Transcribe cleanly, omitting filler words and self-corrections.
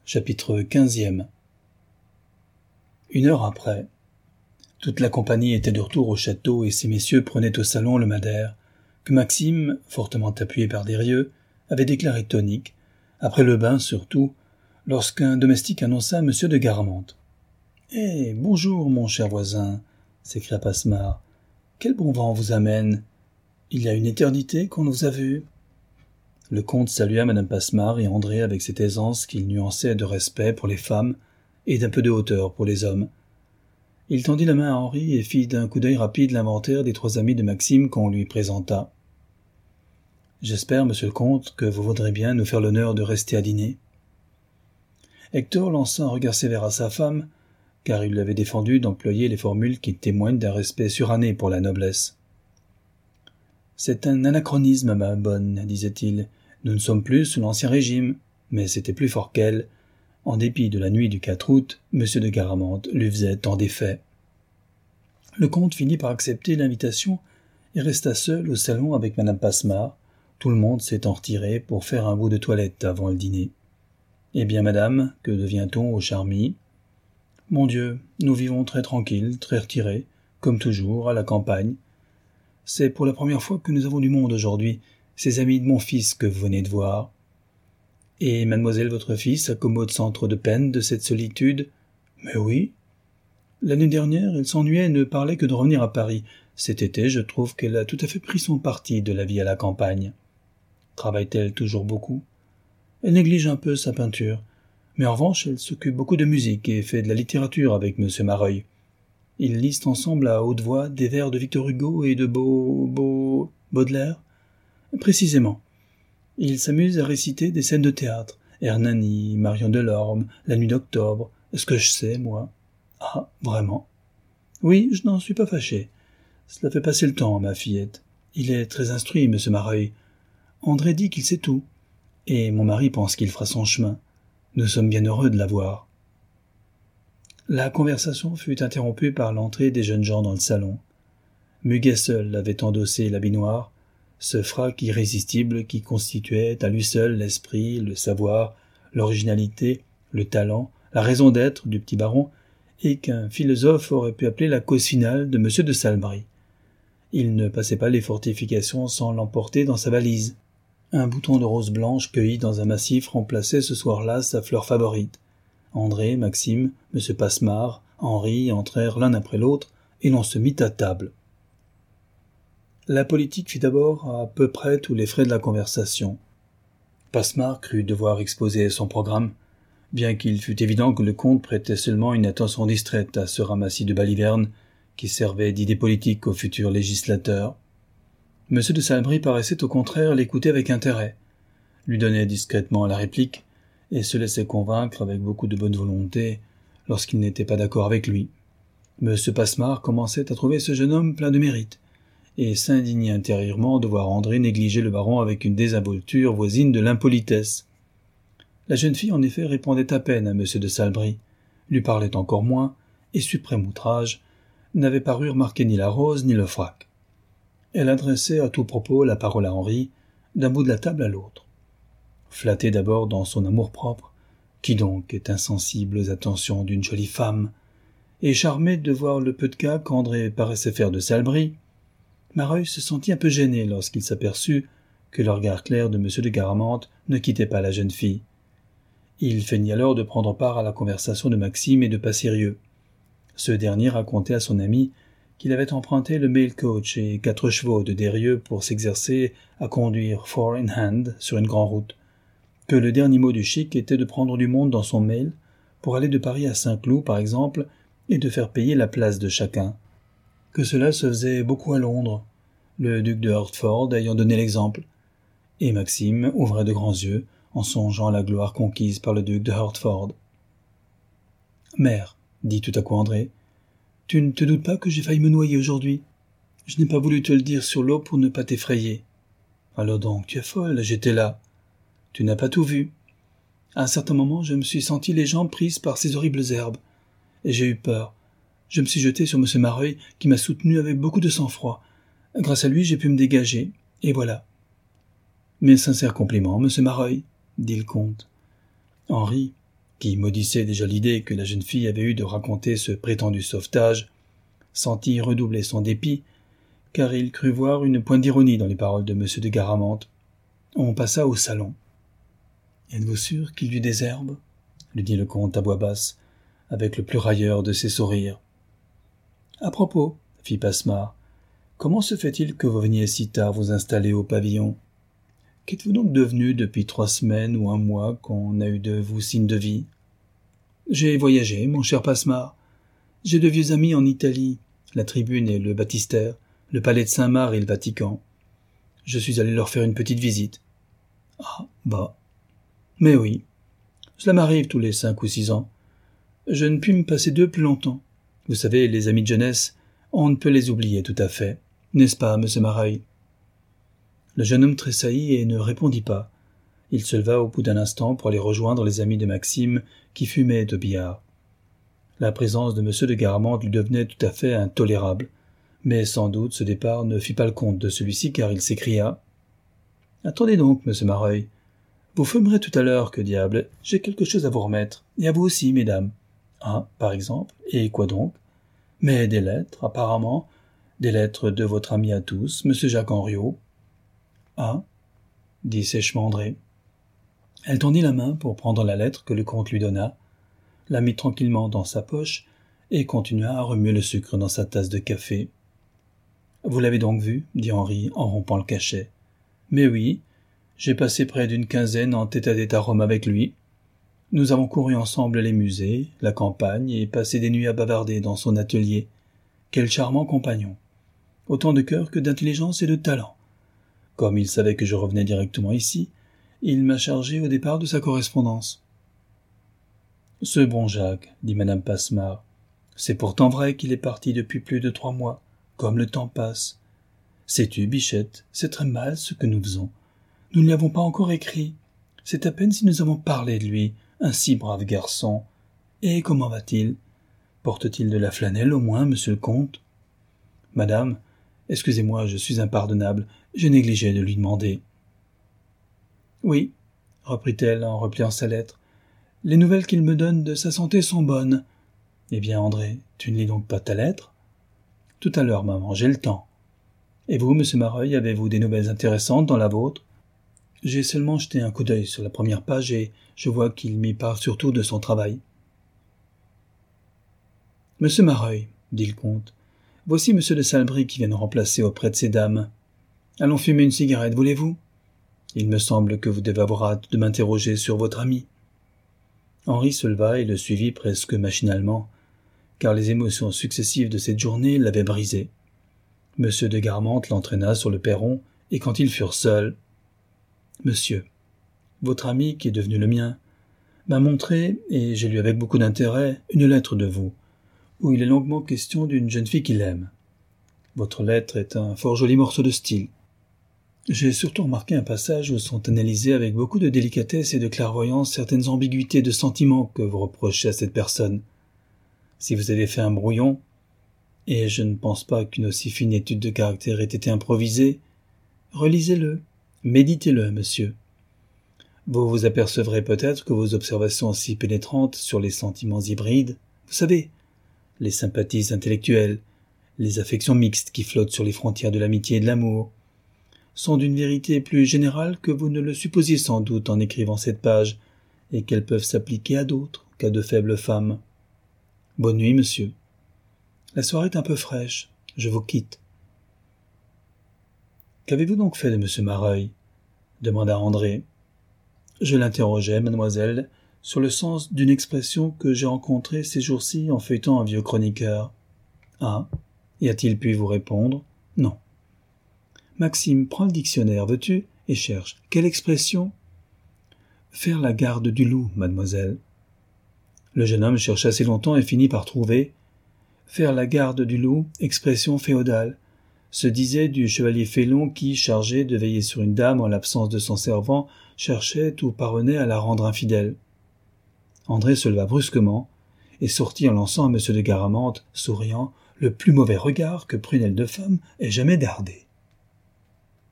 Chapitre 15e. 1 heure après, toute la compagnie était de retour au château et ces messieurs prenaient au salon le madère, que Maxime, fortement appuyé par Desrieux, avait déclaré tonique, après le bain surtout, lorsqu'un domestique annonça M. de Guermantes. « Eh, bonjour, mon cher voisin !» s'écria Passemard. « Quel bon vent vous amène ? Il y a une éternité qu'on ne vous a vu. » Le comte salua Madame Passemard et André avec cette aisance qu'il nuançait de respect pour les femmes et d'un peu de hauteur pour les hommes. Il tendit la main à Henri et fit d'un coup d'œil rapide l'inventaire des 3 amis de Maxime qu'on lui présenta. « J'espère, monsieur le comte, que vous voudrez bien nous faire l'honneur de rester à dîner. » Hector lança un regard sévère à sa femme, car il lui avait défendu d'employer les formules qui témoignent d'un respect suranné pour la noblesse. « C'est un anachronisme, ma bonne, disait-il. Nous ne sommes plus sous l'Ancien Régime, mais c'était plus fort qu'elle. En dépit de la nuit du 4 août, M. de Guermantes lui faisait tant d'effet. » Le comte finit par accepter l'invitation et resta seul au salon avec Madame Passemard, tout le monde s'étant retiré pour faire un bout de toilette avant le dîner. « Eh bien, madame, que devient-on au Charmilles ? » ?»« Mon Dieu, nous vivons très tranquilles, très retirés, comme toujours, à la campagne. C'est pour la première fois que nous avons du monde aujourd'hui, ces amis de mon fils que vous venez de voir. Et mademoiselle votre fille s'accommode sans trop de peine de cette solitude ? Mais oui. L'année dernière, elle s'ennuyait et ne parlait que de revenir à Paris. Cet été, je trouve qu'elle a tout à fait pris son parti de la vie à la campagne. Travaille-t-elle toujours beaucoup ? Elle néglige un peu sa peinture. Mais en revanche, elle s'occupe beaucoup de musique et fait de la littérature avec M. Mareuil. Ils lisent ensemble à haute voix des vers de Victor Hugo et de Baudelaire. Précisément. Ils s'amusent à réciter des scènes de théâtre. Hernani, Marion Delorme, La nuit d'octobre. Est-ce que je sais, moi ? Ah, vraiment ? Oui, je n'en suis pas fâché. Cela fait passer le temps, ma fillette. Il est très instruit, M. Mareuil. André dit qu'il sait tout. Et mon mari pense qu'il fera son chemin. Nous sommes bien heureux de l'avoir. La conversation fut interrompue par l'entrée des jeunes gens dans le salon. Muguet seul avait endossé l'habit noir, ce frac irrésistible qui constituait à lui seul l'esprit, le savoir, l'originalité, le talent, la raison d'être du petit baron, et qu'un philosophe aurait pu appeler la cause finale de M. de Salbris. Il ne passait pas les fortifications sans l'emporter dans sa valise. Un bouton de rose blanche cueilli dans un massif remplaçait ce soir-là sa fleur favorite. André, Maxime, M. Passemard, Henri entrèrent l'un après l'autre, et l'on se mit à table. La politique fit d'abord à peu près tous les frais de la conversation. Passemard crut devoir exposer son programme, bien qu'il fût évident que le comte prêtait seulement une attention distraite à ce ramassis de balivernes qui servait d'idée politique aux futurs législateurs. M. de Salbris paraissait au contraire l'écouter avec intérêt, lui donnait discrètement la réplique et se laissait convaincre avec beaucoup de bonne volonté lorsqu'il n'était pas d'accord avec lui. M. Passemard commençait à trouver ce jeune homme plein de mérite, et s'indignait intérieurement de voir André négliger le baron avec une désinvolture voisine de l'impolitesse. La jeune fille, en effet, répondait à peine à M. de Salbris, lui parlait encore moins, et, suprême outrage, n'avait paru remarquer ni la rose ni le frac. Elle adressait à tout propos la parole à Henri, d'un bout de la table à l'autre. Flattée d'abord dans son amour-propre, qui donc est insensible aux attentions d'une jolie femme, et charmée de voir le peu de cas qu'André paraissait faire de Salbris, Mareuil se sentit un peu gêné lorsqu'il s'aperçut que le regard clair de M. de Guermantes ne quittait pas la jeune fille. Il feignit alors de prendre part à la conversation de Maxime et de Passérieux. Ce dernier racontait à son ami qu'il avait emprunté le mail coach et 4 chevaux de Desrieux pour s'exercer à conduire four in hand sur une grande route, que le dernier mot du chic était de prendre du monde dans son mail pour aller de Paris à Saint-Cloud, par exemple, et de faire payer la place de chacun, que cela se faisait beaucoup à Londres, le duc de Hertford ayant donné l'exemple, et Maxime ouvrait de grands yeux en songeant à la gloire conquise par le duc de Hertford. « Mère, dit tout à coup André, tu ne te doutes pas que j'ai failli me noyer aujourd'hui ? Je n'ai pas voulu te le dire sur l'eau pour ne pas t'effrayer. Alors donc, tu es folle, j'étais là. Tu n'as pas tout vu. À un certain moment, je me suis senti les jambes prises par ces horribles herbes, et j'ai eu peur. Je me suis jeté sur M. Mareuil, qui m'a soutenu avec beaucoup de sang-froid. Grâce à lui, j'ai pu me dégager, et voilà. »« Mes sincères compliments, M. Mareuil, dit le comte. Henri, qui maudissait déjà l'idée que la jeune fille avait eue de raconter ce prétendu sauvetage, sentit redoubler son dépit, car il crut voir une pointe d'ironie dans les paroles de M. de Garamante. On passa au salon. « Êtes-vous sûr qu'il lui désherbe ?» lui dit le comte à voix basse, avec le plus railleur de ses sourires. « À propos, » fit Passemard, « comment se fait-il que vous veniez si tard vous installer au pavillon ? Qu'êtes-vous donc devenu depuis 3 semaines ou 1 mois qu'on a eu de vous signe de vie ? » « J'ai voyagé, mon cher Passemard. J'ai de vieux amis en Italie, la Tribune et le Baptistère, le palais de Saint-Marc et le Vatican. Je suis allé leur faire une petite visite. »« Ah, bah. Mais oui, cela m'arrive tous les 5 ou 6 ans. Je ne puis me passer d'eux plus longtemps. Vous savez, les amis de jeunesse, on ne peut les oublier tout à fait. N'est-ce pas, monsieur Mareuil ?» Le jeune homme tressaillit et ne répondit pas. Il se leva au bout d'un instant pour aller rejoindre les amis de Maxime qui fumaient au billard. La présence de M. de Garamante lui devenait tout à fait intolérable, mais sans doute ce départ ne fit pas le compte de celui-ci car il s'écria « Attendez donc, monsieur Mareuil. Vous fumerez tout à l'heure, que diable, j'ai quelque chose à vous remettre, et à vous aussi, mesdames. Ah, par exemple, et quoi donc ? Mais des lettres, apparemment, des lettres de votre ami à tous, M. Jacques Henriot. »« Ah » dit sèchement André. Elle tendit la main pour prendre la lettre que le comte lui donna, la mit tranquillement dans sa poche et continua à remuer le sucre dans sa tasse de café. « Vous l'avez donc vu ?» dit Henri en rompant le cachet. « Mais oui, j'ai passé près d'une quinzaine en tête-à-tête à Rome avec lui. Nous avons couru ensemble les musées, la campagne et passé des nuits à bavarder dans son atelier. Quel charmant compagnon! Autant de cœur que d'intelligence et de talent. Comme il savait que je revenais directement ici, il m'a chargé au départ de sa correspondance. »« Ce bon Jacques, » dit madame Passemard, « c'est pourtant vrai qu'il est parti depuis plus de 3 mois, comme le temps passe. Sais-tu, Bichette, c'est très mal ce que nous faisons. Nous ne lui avons pas encore écrit. C'est à peine si nous avons parlé de lui, un si brave garçon. Et comment va-t-il ? Porte-t-il de la flanelle au moins, monsieur le comte ? Madame, excusez-moi, je suis impardonnable, j'ai négligé de lui demander. »« Oui, » reprit-elle en repliant sa lettre, « les nouvelles qu'il me donne de sa santé sont bonnes. Eh bien, André, tu ne lis donc pas ta lettre ? Tout à l'heure, maman, j'ai le temps. Et vous, monsieur Mareuil, avez-vous des nouvelles intéressantes dans la vôtre ? J'ai seulement jeté un coup d'œil sur la première page et je vois qu'il m'y parle surtout de son travail. »« Monsieur Mareuil, » dit le comte, « voici monsieur de Salbris qui vient nous remplacer auprès de ces dames. Allons fumer une cigarette, voulez-vous ? Il me semble que vous devez avoir hâte de m'interroger sur votre ami. » Henri se leva et le suivit presque machinalement, car les émotions successives de cette journée l'avaient brisé. M. de Guermantes l'entraîna sur le perron, et quand ils furent seuls, « Monsieur, votre ami, qui est devenu le mien, m'a montré, et j'ai lu avec beaucoup d'intérêt, une lettre de vous, où il est longuement question d'une jeune fille qu'il aime. Votre lettre est un fort joli morceau de style. J'ai surtout remarqué un passage où sont analysées avec beaucoup de délicatesse et de clairvoyance certaines ambiguïtés de sentiments que vous reprochez à cette personne. Si vous avez fait un brouillon, et je ne pense pas qu'une aussi fine étude de caractère ait été improvisée, relisez-le, méditez-le, monsieur. Vous vous apercevrez peut-être que vos observations si pénétrantes sur les sentiments hybrides, vous savez, les sympathies intellectuelles, les affections mixtes qui flottent sur les frontières de l'amitié et de l'amour, sont d'une vérité plus générale que vous ne le supposiez sans doute en écrivant cette page, et qu'elles peuvent s'appliquer à d'autres qu'à de faibles femmes. Bonne nuit, monsieur. La soirée est un peu fraîche, je vous quitte. Qu'avez-vous donc fait de monsieur Mareuil ? Demanda André. Je l'interrogeais, mademoiselle, sur le sens d'une expression que j'ai rencontrée ces jours-ci en feuilletant un vieux chroniqueur. Ah, y a-t-il pu vous répondre ? Non. Maxime, prends le dictionnaire, veux-tu, et cherche. Quelle expression ? Faire la garde du loup, mademoiselle. Le jeune homme chercha assez longtemps et finit par trouver. Faire la garde du loup, expression féodale, se disait du chevalier félon qui, chargé de veiller sur une dame en l'absence de son servant, cherchait ou parvenait à la rendre infidèle. André se leva brusquement et sortit en lançant à M. de Garamante, souriant, le plus mauvais regard que prunelle de femme ait jamais dardé.